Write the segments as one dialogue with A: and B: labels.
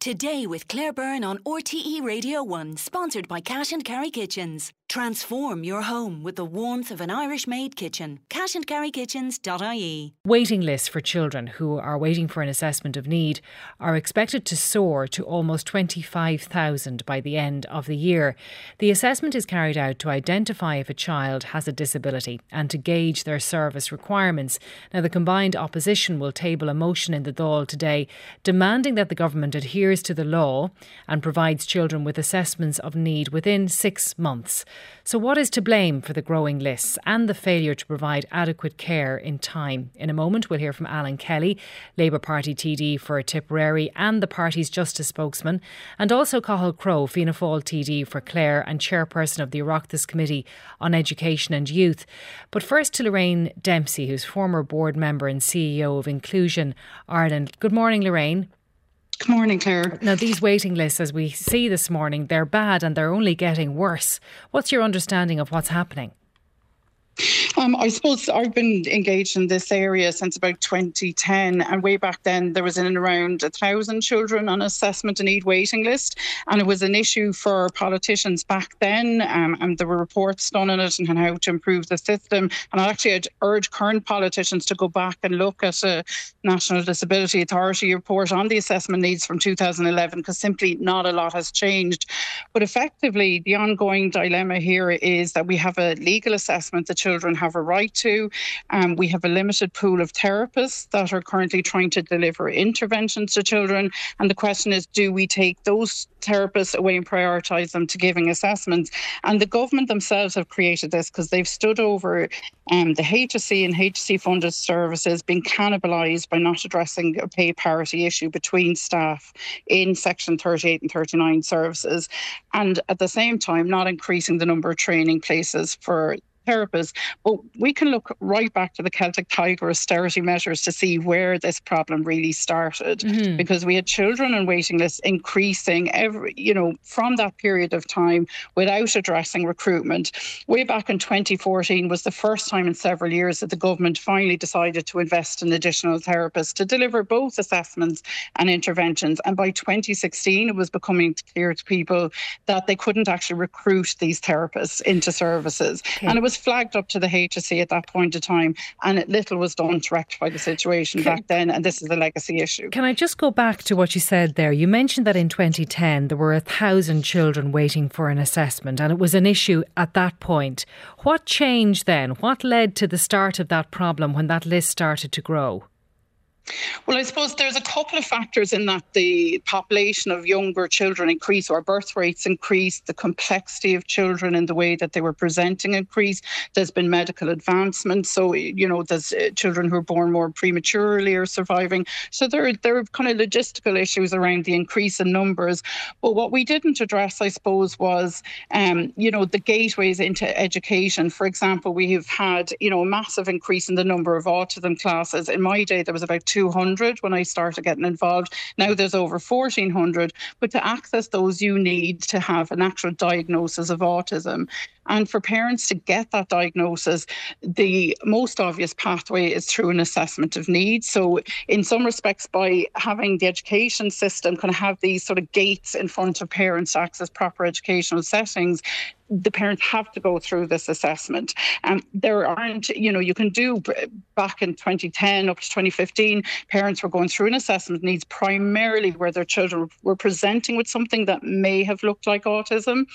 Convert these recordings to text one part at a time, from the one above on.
A: Today with Claire Byrne on RTE Radio 1, sponsored by Cash and Carry Kitchens. Transform your home with the warmth of an Irish-made kitchen. cashandcarrykitchens.ie.
B: Waiting lists for children who are waiting for an assessment of need are expected to soar to almost 25,000 by the end of the year. The assessment is carried out to identify if a child has a disability and to gauge their service requirements. Now, the combined opposition will table a motion in the Dáil today demanding that the government adheres to the law and provides children with assessments of need within 6 months. So what is to blame for the growing lists and the failure to provide adequate care in time? In a moment, we'll hear from Alan Kelly, Labour Party TD for Tipperary and the party's Justice spokesman, and also Cathal Crowe, Fianna Fáil TD for Clare and chairperson of the Oireachtas Committee on Education and Youth. But first to Lorraine Dempsey, who's former board member and CEO of Inclusion Ireland. Good morning, Lorraine.
C: Good morning, Claire.
B: Now, these waiting lists, as we see this morning, they're bad and they're only getting worse. What's your understanding of what's happening?
C: I suppose I've been engaged in this area since about 2010, and way back then there was in and around 1,000 children on assessment and need waiting list, and it was an issue for politicians back then, and there were reports done on it and how to improve the system. And I'd urge current politicians to go back and look at a National Disability Authority report on the assessment needs from 2011, because simply not a lot has changed. But effectively, the ongoing dilemma here is that we have a legal assessment that children have a right to. We have a limited pool of therapists that are currently trying to deliver interventions to children. And the question is, do we take those therapists away and prioritise them to giving assessments? And the government themselves have created this because they've stood over the HSE and HSE funded services being cannibalised by not addressing a pay parity issue between staff in Section 38 and 39 services, and at the same time not increasing the number of training places for therapists. But we can look right back to the Celtic Tiger austerity measures to see where this problem really started, because we had children on waiting lists increasing from that period of time without addressing recruitment. Way back in 2014 was the first time in several years that the government finally decided to invest in additional therapists to deliver both assessments and interventions. And by 2016, it was becoming clear to people that they couldn't actually recruit these therapists into services. Okay. And it was flagged up to the HSE at that point in time, and little was done to rectify the situation back then, and this is a legacy issue.
B: Can I just go back to what you said there? You mentioned that in 2010 there were 1,000 children waiting for an assessment, and it was an issue at that point. What changed then? What led to the start of that problem when that list started to grow?
C: Well, I suppose there's a couple of factors in that. The population of younger children increased, or birth rates increased, the complexity of children in the way that they were presenting increased. There's been medical advancements, so there's children who are born more prematurely or surviving. So there are kind of logistical issues around the increase in numbers. But what we didn't address, I suppose, was the gateways into education. For example, we have had a massive increase in the number of autism classes. In my day, there was about 200 when I started getting involved. Now there's over 1,400. But to access those, you need to have an actual diagnosis of autism. And for parents to get that diagnosis, the most obvious pathway is through an assessment of needs. So in some respects, by having the education system kind of have these sort of gates in front of parents to access proper educational settings, the parents have to go through this assessment. There aren't, you can do back in 2010 up to 2015, parents were going through an assessment of needs primarily where their children were presenting with something that may have looked like autism.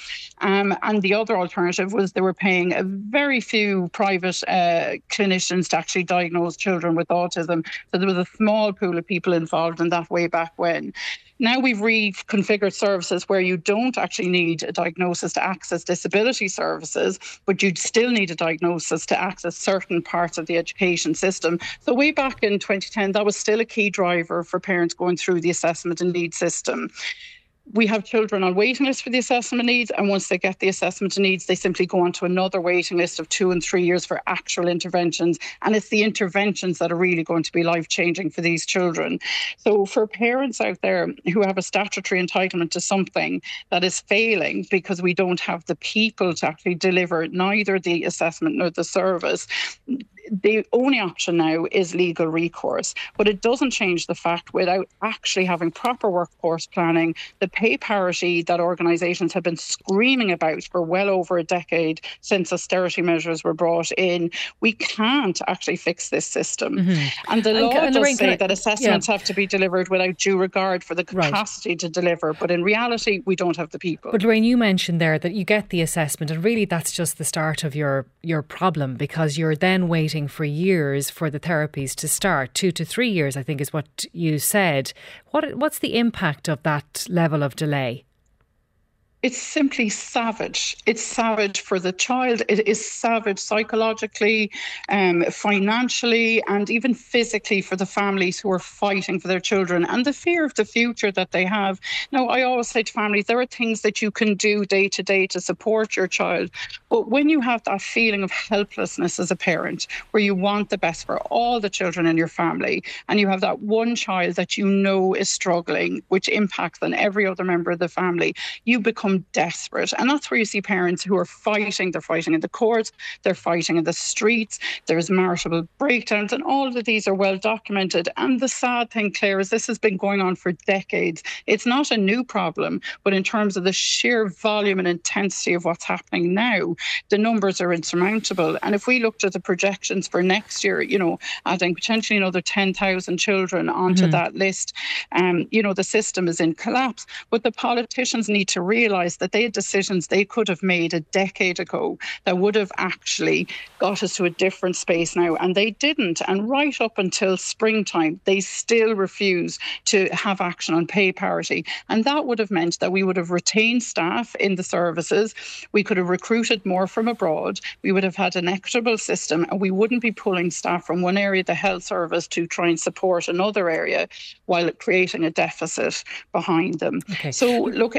C: And the other alternative was they were paying a very few private clinicians to actually diagnose children with autism. So there was a small pool of people involved in that way back when. Now we've reconfigured services where you don't actually need a diagnosis to access disability services, but you'd still need a diagnosis to access certain parts of the education system. So way back in 2010, that was still a key driver for parents going through the assessment and needs system. We have children on waiting lists for the assessment needs, and once they get the assessment needs, they simply go on to another waiting list of 2 and 3 years for actual interventions. And it's the interventions that are really going to be life-changing for these children. So for parents out there who have a statutory entitlement to something that is failing because we don't have the people to actually deliver neither the assessment nor the service, the only option now is legal recourse, but it doesn't change the fact without actually having proper workforce planning, the pay parity that organisations have been screaming about for well over a decade since austerity measures were brought in, we can't actually fix this system. And the law does say that assessments have to be delivered without due regard for the capacity to deliver, but in reality, we don't have the people.
B: But Lorraine, you mentioned there that you get the assessment, and really that's just the start of your problem, because you're then waiting for years for the therapies to start. 2 to 3 years, I think, is what you said. What's the impact of that level of delay?
C: It's simply savage. It's savage for the child. It is savage psychologically, financially, and even physically for the families who are fighting for their children and the fear of the future that they have. Now, I always say to families, there are things that you can do day to day to support your child. But when you have that feeling of helplessness as a parent, where you want the best for all the children in your family, and you have that one child that you know is struggling, which impacts on every other member of the family, you become desperate. And that's where you see parents who are fighting. They're fighting in the courts, they're fighting in the streets, there's marital breakdowns, and all of these are well documented. And the sad thing, Claire, is this has been going on for decades. It's not a new problem, but in terms of the sheer volume and intensity of what's happening now, the numbers are insurmountable. And if we looked at the projections for next year, adding potentially another 10,000 children onto that list, the system is in collapse. But the politicians need to realise that they had decisions they could have made a decade ago that would have actually got us to a different space now, and they didn't. And right up until springtime, they still refused to have action on pay parity. And that would have meant that we would have retained staff in the services, we could have recruited more from abroad, we would have had an equitable system, and we wouldn't be pulling staff from one area of the health service to try and support another area while creating a deficit behind them. Okay. So look,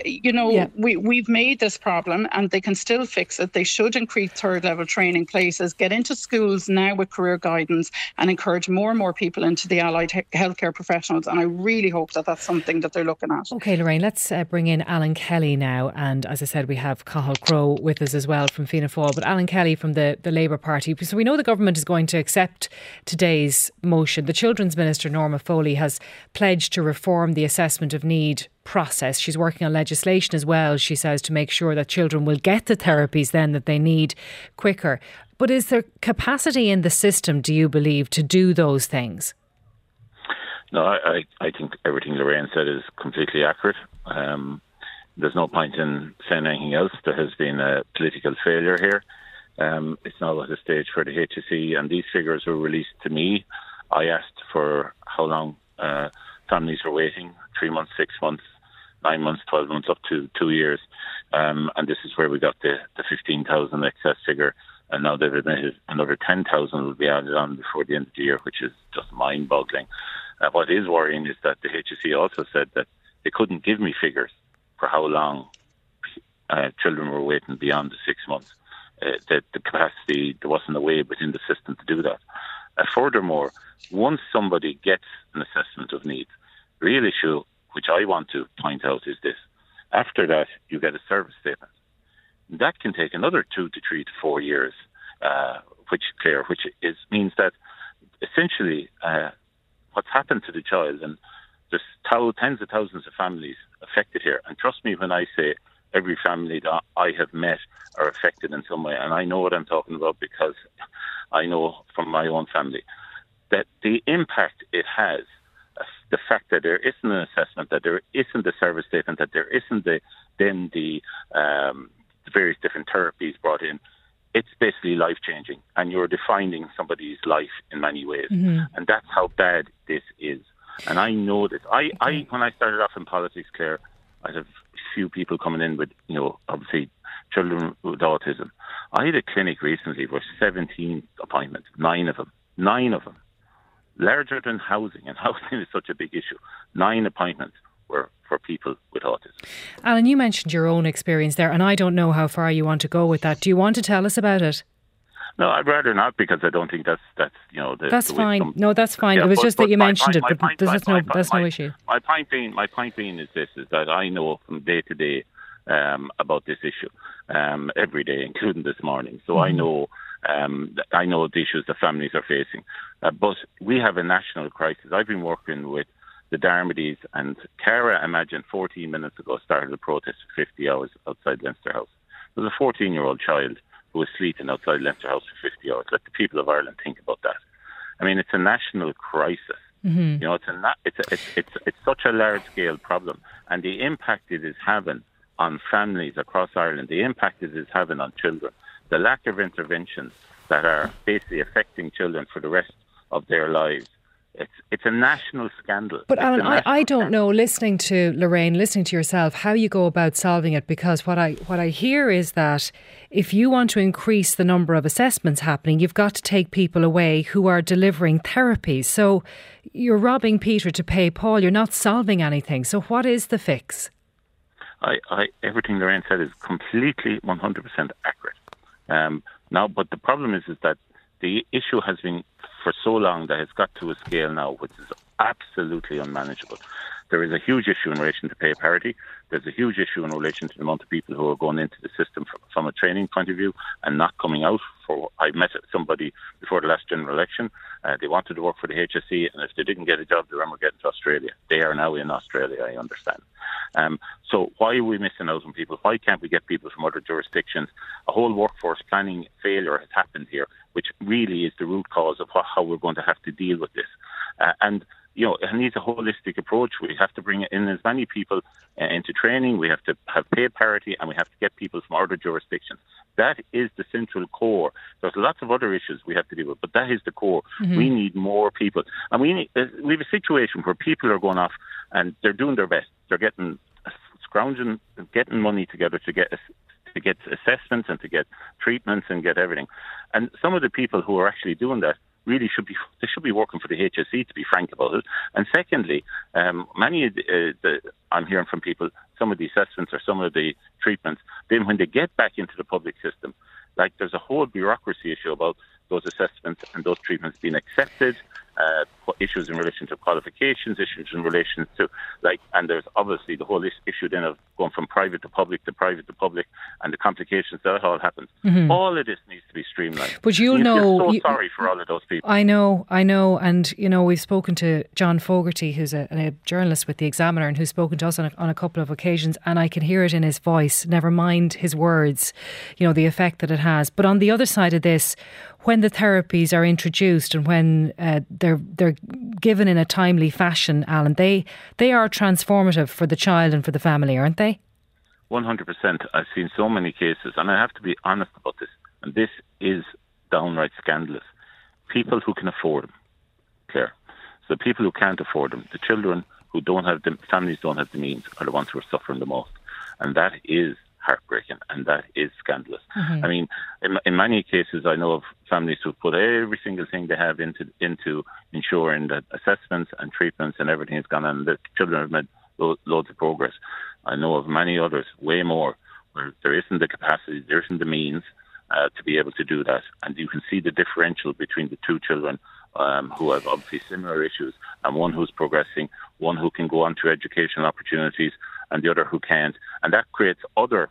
C: we've made this problem, and they can still fix it. They should increase third level training places, get into schools now with career guidance, and encourage more and more people into the allied healthcare professionals. And I really hope that that's something that they're looking at.
B: Okay, Lorraine, let's bring in Alan Kelly now. And as I said, we have Cathal Crowe with us as well from Fianna Fáil. But Alan Kelly from the Labour Party. So we know the government is going to accept today's motion. The Children's Minister, Norma Foley, has pledged to reform the assessment of need process. She's working on legislation as well, she says, to make sure that children will get the therapies then that they need quicker. But is there capacity in the system, do you believe, to do those things?
D: No, I think everything Lorraine said is completely accurate. There's no point in saying anything else. There has been a political failure here. It's now at a stage for the HSE, and these figures were released to me. I asked for how long families were waiting: 3 months, 6 months, 9 months, 12 months, up to 2 years. And this is where we got the 15,000 excess figure. And now they've admitted another 10,000 will be added on before the end of the year, which is just mind-boggling. What is worrying is that the HSE also said that they couldn't give me figures for how long children were waiting beyond the 6 months. That the capacity, there wasn't a way within the system to do that. Furthermore, once somebody gets an assessment of needs, the real issue, which I want to point out, is this. After that, you get a service statement. That can take another 2 to 3 to 4 years, which means that essentially what's happened to the child, and there's tens of thousands of families affected here. And trust me when I say every family that I have met are affected in some way. And I know what I'm talking about because I know from my own family that the impact it has, the fact that there isn't an assessment, that there isn't a service statement, that there isn't the various different therapies brought in, it's basically life-changing, and you're defining somebody's life in many ways. Mm-hmm. And that's how bad this is. And I know that. I when I started off in politics, Claire, I had a few people coming in with, obviously children with autism. I had a clinic recently with 17 appointments, 9 of them, larger than housing, and housing is such a big issue. 9 appointments were for people with autism.
B: Alan, you mentioned your own experience there, and I don't know how far you want to go with that. Do you want to tell us about it?
D: No, I'd rather not, because I don't think that's
B: that's fine. No, that's fine. Yeah, it was just that you mentioned it, but that's no issue.
D: My point being is that I know from day to day about this issue every day, including this morning. So I know I know the issues the families are facing. But we have a national crisis. I've been working with the Darmodys, and Cara, imagine, 14 minutes ago started a protest for 50 hours outside Leinster House. There's a 14-year-old child who was sleeping outside Leinster House for 50 hours. Let the people of Ireland think about that. I mean, it's a national crisis.
B: Mm-hmm.
D: You know, it's such a large-scale problem, and the impact it is having on families across Ireland, the impact it is having on children, the lack of interventions that are basically affecting children for the rest of their lives. It's a national scandal.
B: But Alan, I don't know, listening to Lorraine, listening to yourself, how you go about solving it, because what I hear is that if you want to increase the number of assessments happening, you've got to take people away who are delivering therapies. So you're robbing Peter to pay Paul. You're not solving anything. So what is the fix?
D: Everything Lorraine said is completely 100% accurate. Now, but the problem is that the issue has been for so long that it's got to a scale now which is absolutely unmanageable. There is a huge issue in relation to pay parity. There's a huge issue in relation to the amount of people who are going into the system from a training point of view and not coming out. I met somebody before the last general election. They wanted to work for the HSE, and if they didn't get a job, they were getting to Australia. They are now in Australia, I understand. So why are we missing out on people? Why can't we get people from other jurisdictions? A whole workforce planning failure has happened here, which really is the root cause of how we're going to have to deal with this. And you know, it needs a holistic approach. We have to bring in as many people into training. We have to have pay parity, and we have to get people from other jurisdictions. That is the central core. There's lots of other issues we have to deal with, but that is the core. Mm-hmm. We need more people. And we have a situation where people are going off and they're doing their best. They're getting scrounging, getting money together to get assessments and to get treatments and get everything. And some of the people who are actually doing that really should be working for the HSE, to be frank about it. And secondly, many of I'm hearing from people, some of the assessments or some of the treatments, then when they get back into the public system, like there's a whole bureaucracy issue about those assessments and those treatments being accepted, issues in relation to qualifications, issues in relation to, and there's obviously the whole issue then of going from private to public to private to public and the complications that all happens. Mm-hmm. All of this needs to be streamlined.
B: But you'll know...
D: sorry for all of those people.
B: I know. And, you know, we've spoken to John Fogarty, who's a journalist with The Examiner and who's spoken to us on a couple of occasions, and I can hear it in his voice, never mind his words, you know, the effect that it has. But on the other side of this, when the therapies are introduced and when they're given in a timely fashion, Alan, they are transformative for the child and for the family, aren't they?
D: 100%. I've seen so many cases, and I have to be honest about this, and this is downright scandalous. People who can afford them, Claire. So the people who can't afford them, the children who don't have the families don't have the means, are the ones who are suffering the most, and that is heartbreaking, and that is scandalous. Mm-hmm. I mean, in many cases, I know of families who put every single thing they have into ensuring that assessments and treatments and everything has gone on, and the children have made loads of progress. I know of many others, way more, where there isn't the capacity, there isn't the means to be able to do that. And you can see the differential between the two children who have obviously similar issues, and one who's progressing, one who can go on to educational opportunities, and the other who can't. And that creates other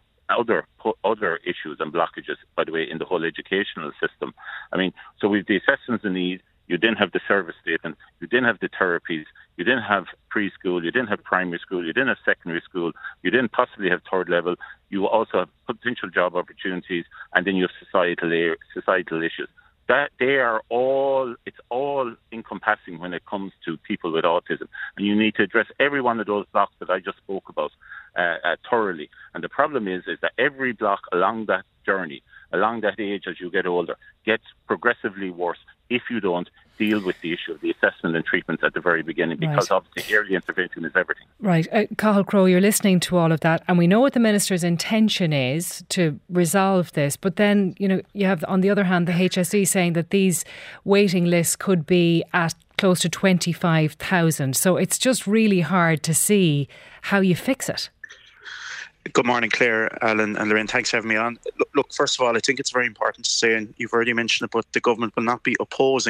D: issues and blockages, by the way, in the whole educational system. I mean, so with the assessments of need, you didn't have the service statement, you didn't have the therapies, you didn't have preschool, you didn't have primary school, you didn't have secondary school, you didn't possibly have third level, you also have potential job opportunities, and then you have societal issues. That it's all encompassing when it comes to people with autism, and you need to address every one of those blocks that I just spoke about thoroughly. And the problem is that every block along that journey, along that age as you get older, gets progressively worse if you don't deal with the issue of the assessment and treatment at the very beginning, because obviously early intervention is everything. Right.
B: Cathal Crowe, you're listening to all of that, and we know what the Minister's intention is to resolve this, but then, you know, you have on the other hand the HSE saying that these waiting lists could be at close to 25,000. So it's just really hard to see how you fix it.
E: Good morning, Claire, Alan and Lorraine. Thanks for having me on. Look, first of all, I think it's very important to say, and you've already mentioned it, but the government will not be opposing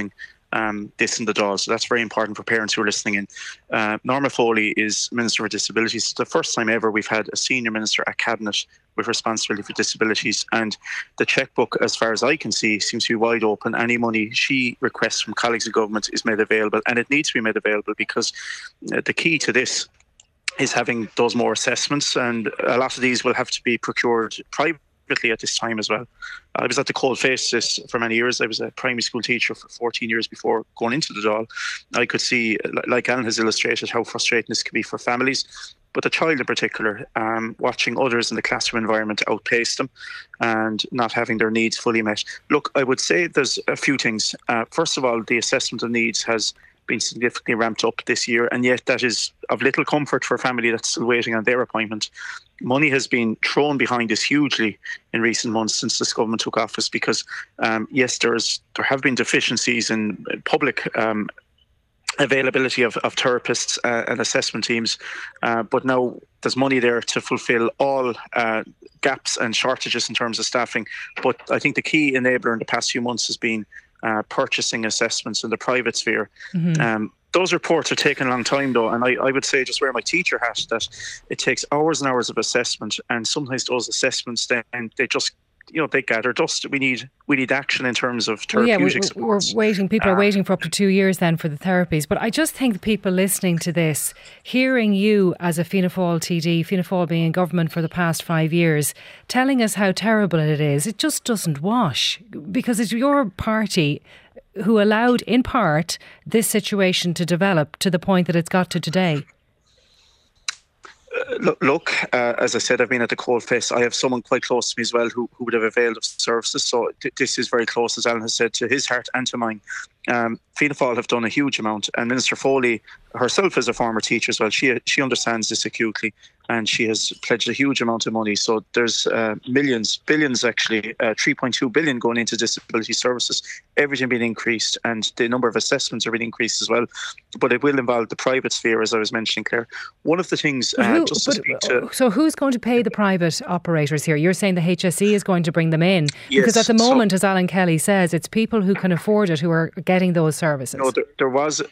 E: this in the Dáil. So that's very important for parents who are listening in. Norma Foley is Minister for Disabilities. It's the first time ever we've had a senior minister at Cabinet with responsibility for disabilities, and the chequebook, as far as I can see, seems to be wide open. Any money she requests from colleagues of government is made available, and it needs to be made available, because the key to this is having those more assessments, and a lot of these will have to be procured privately at this time as well. I was at the cold face this for many years. I was a primary school teacher for 14 years before going into the Dáil. I could see, like Alan has illustrated, how frustrating this can be for families, but the child in particular, watching others in the classroom environment outpace them and not having their needs fully met. Look, I would say there's a few things. First of all, the assessment of needs has been significantly ramped up this year, and yet that is of little comfort for a family that's still waiting on their appointment. Money has been thrown behind this hugely in recent months since this government took office, because yes, there have been deficiencies in public availability of therapists and assessment teams, but now there's money there to fulfil all gaps and shortages in terms of staffing. But I think the key enabler in the past few months has been purchasing assessments in the private sphere. Those reports are taking a long time, though, and I would say, just wear my teacher hat, that it takes hours and hours of assessment, and sometimes those assessments then they just, they gather dust. We need action in terms of therapeutic supports.
B: We're waiting. People are waiting for up to 2 years then for the therapies. But I just think the people listening to this, hearing you as a Fianna Fáil TD, Fianna Fáil being in government for the past 5 years, telling us how terrible it is, it just doesn't wash, because it's your party who allowed, in part, this situation to develop to the point that it's got to today.
E: Look, as I said, I've been at the coalface. I have someone quite close to me as well who would have availed of services. So this is very close, as Alan has said, to his heart and to mine. Fianna Fáil have done a huge amount, and Minister Foley herself is a former teacher as well. She understands this acutely, and she has pledged a huge amount of money. So there's billions actually, 3.2 billion going into disability services, everything being increased, and the number of assessments are being increased as well. But it will involve the private sphere, as I was mentioning, Claire. One of the things,
B: So who's going to pay the private operators here? You're saying the HSE is going to bring them in? Yes, because at the moment, as Alan Kelly says, it's people who can afford it who are getting those services.
E: No, there was,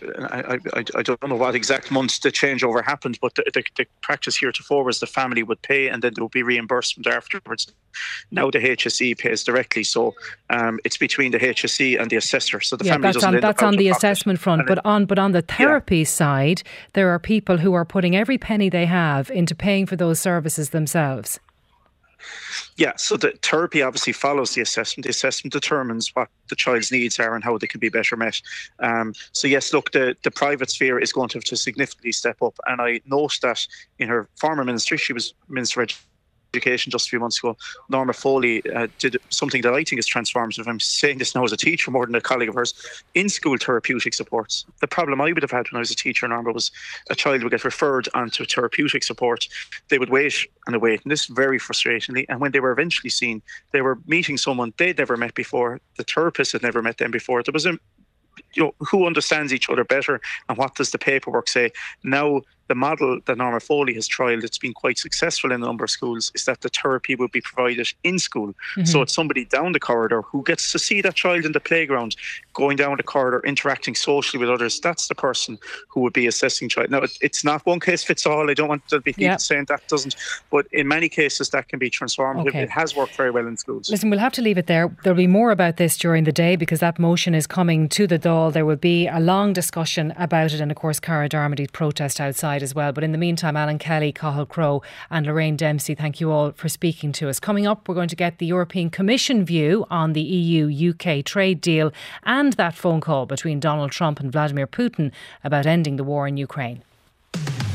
E: I don't know what exact month the changeover happened, but the practice heretofore was the family would pay and then there would be reimbursement afterwards. Now the HSE pays directly, so it's between the HSE and the assessor. So the family doesn't.
B: That's on the assessment front, but on the therapy side, there are people who are putting every penny they have into paying for those services themselves.
E: Yeah, so the therapy obviously follows the assessment. The assessment determines what the child's needs are and how they can be better met. So yes, look, the private sphere is going to have to significantly step up. And I note that in her former ministry, she was Minister of Education just a few months ago, Norma Foley did something that I think is transformative. I'm saying this now as a teacher more than a colleague of hers. In-school therapeutic supports. The problem I would have had when I was a teacher, Norma, was a child would get referred onto therapeutic support. They would wait and wait, and this very frustratingly. And when they were eventually seen, they were meeting someone they'd never met before. The therapist had never met them before. There was who understands each other better, and what does the paperwork say? Now, the model that Norma Foley has trialled, it's been quite successful in a number of schools, is that the therapy will be provided in school. Mm-hmm. So it's somebody down the corridor who gets to see that child in the playground, going down the corridor, interacting socially with others. That's the person who would be assessing child. Now, it's not one case fits all. I don't want to be people saying that doesn't. But in many cases, that can be transformative. Okay. It has worked very well in schools.
B: Listen, we'll have to leave it there. There'll be more about this during the day because that motion is coming to the Dáil. There will be a long discussion about it, and of course Cara Darmody's protest outside as well. But in the meantime, Alan Kelly, Cathal Crowe and Lorraine Dempsey, thank you all for speaking to us. Coming up, we're going to get the European Commission view on the EU-UK trade deal and that phone call between Donald Trump and Vladimir Putin about ending the war in Ukraine.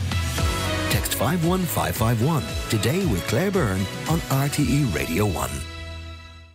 F: Text 51551 today with Claire Byrne on RTE Radio 1.